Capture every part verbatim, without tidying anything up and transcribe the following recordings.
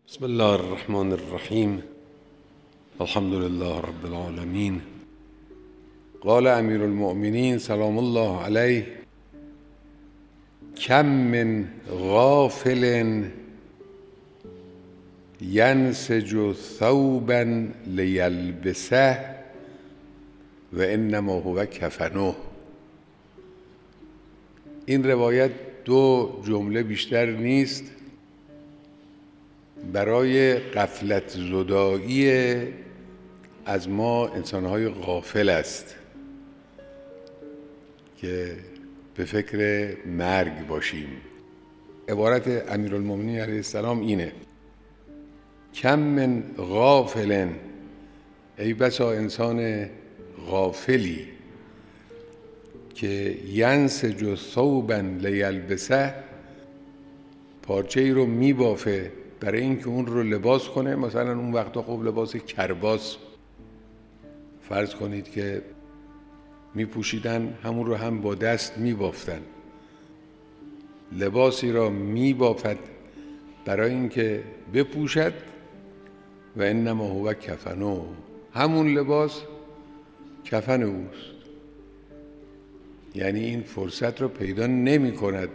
بسم الله الرحمن الرحیم. الحمد لله رب العالمین. قال امیر المؤمنین سلام الله علیه: کم من غافل ینسج ثوبا لیلبسه و انما هو کفنه. این روایت دو جمله بیشتر نیست برای غفلت زدایی از ما انسانهای غافل است که به فکر مرگ باشیم. عبارت امیرالمومنین علیه السلام اینه: کم من غافل، ای بسا انسان غافلی که ینسج ثوبا لیلبسه، پارچه ای رو میبافه برای اینکه اون رو لباس کنه. مثلا اون وقتا خب لباس کرباس فرض کنید که میپوشیدن، همون رو هم با دست میبافتن. لباسی را میبافد برای اینکه بپوشد و انما هو کفنه، همون لباس کفن اوست. یعنی این فرصت را پیدا نمی کند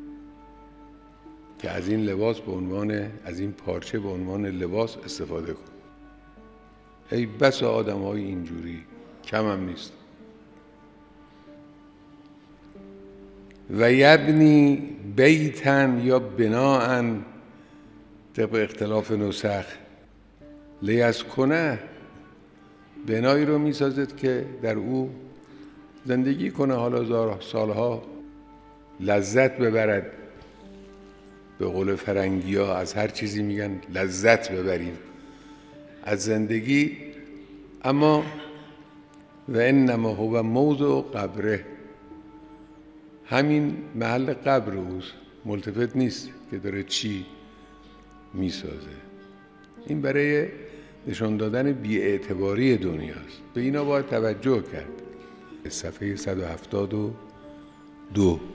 که از این لباس به عنوان از این پارچه به عنوان لباس استفاده کن. ای بسا آدم های اینجوری، کم هم نیست. و یبنی بیتن یا بناءن طبق اختلاف نسخ لیسکنه، بنایی رو میسازد که در او زندگی کنه، حالا سالها لذت ببرد. به قول فرنگی ها از هر چیزی میگن لذت ببریم از زندگی. اما و انما هو موضع قبره، همین محل قبر اوست، ملتفت نیست که داره چی میسازه. این برای نشان دادن بی‌اعتباری دنیاست. به اینا باید توجه کرد. صفحه صد و هفتاد و دو.